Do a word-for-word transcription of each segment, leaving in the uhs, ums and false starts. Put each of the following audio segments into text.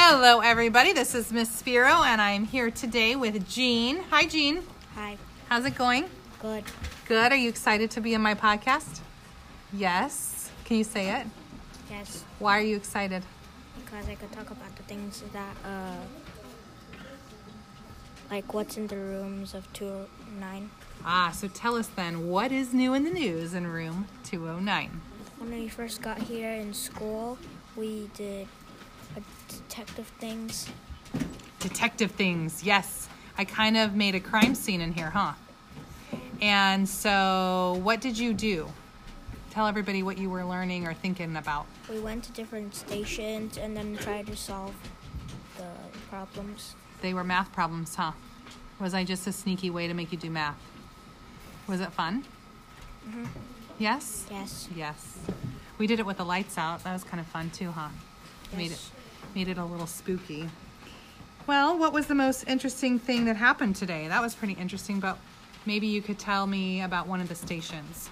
Hello, everybody. This is Miss Spiro, and I'm here today with Jean. Hi, Jean. Hi. How's it going? Good. Good. Are you excited to be in my podcast? Yes. Can you say it? Yes. Why are you excited? Because I could talk about the things that, uh, like what's in the rooms of two oh nine. Ah, so tell us then, what is new in the news in room two oh nine? When we first got here in school, we did a detective things. Detective things, yes. I kind of made a crime scene in here, huh? And so what did you do? Tell everybody what you were learning or thinking about. We went to different stations and then tried to solve the problems. They were math problems, huh? Was I just a sneaky way to make you do math? Was it fun? Mm-hmm. Yes? Yes. Yes. We did it with the lights out. That was kind of fun too, huh? Yes. Made it made it a little spooky. Well, what was the most interesting thing that happened today? That was pretty interesting, but maybe you could tell me about one of the stations.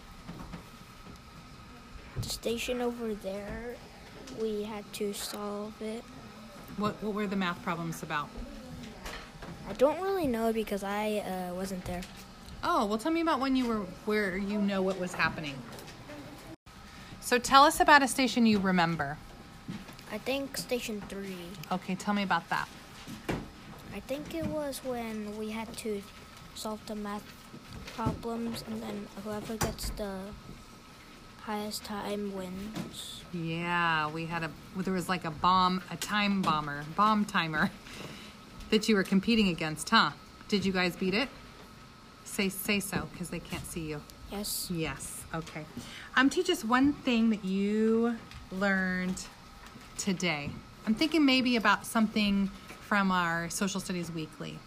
The station over there, we had to solve it. What what were the math problems about? I don't really know because I uh, wasn't there. Oh, well, tell me about when you were where you know what was happening. So tell us about a station you remember. I think station three. Okay, tell me about that. I think it was when we had to solve the math problems, and then whoever gets the highest time wins. Yeah, we had a, there was like a bomb, a time bomber, bomb timer that you were competing against, huh? Did you guys beat it? Say, say so, because they can't see you. Yes. Yes, okay. Um, teach us one thing that you learned today. I'm thinking maybe about something from our Social Studies Weekly.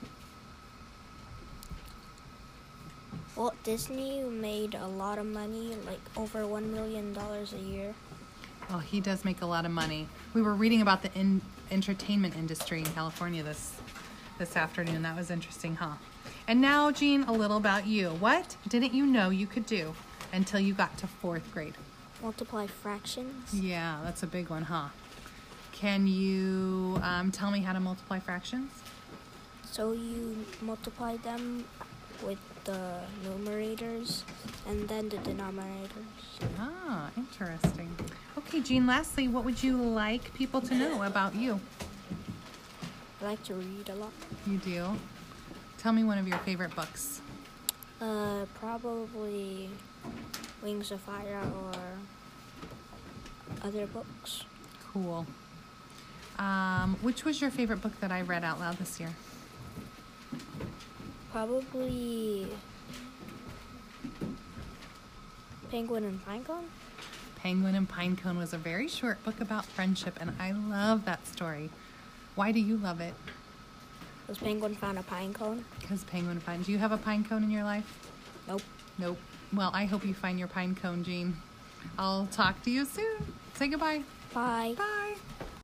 Walt Disney made a lot of money, like over one million dollars a year. Well, he does make a lot of money. We were reading about the in, entertainment industry in California this this afternoon. That was interesting, huh? And now, Jean, a little about you. What didn't you know you could do until you got to fourth grade? Multiply fractions. Yeah, that's a big one, huh? Can you um, tell me how to multiply fractions? So you multiply them with the numerators and then the denominators. Ah, interesting. Okay, Jean, lastly, what would you like people to know about you? I like to read a lot. You do? Tell me one of your favorite books. Uh, probably Wings of Fire or other books. Cool. Um, which was your favorite book that I read out loud this year? Probably Penguin and Pinecone. Penguin and Pinecone was a very short book about friendship, and I love that story. Why do you love it? Because Penguin found a pine cone. Because Penguin finds. Do you have a pine cone in your life? Nope. Nope. Well, I hope you find your pine cone, Jean. I'll talk to you soon. Say goodbye. Bye. Bye.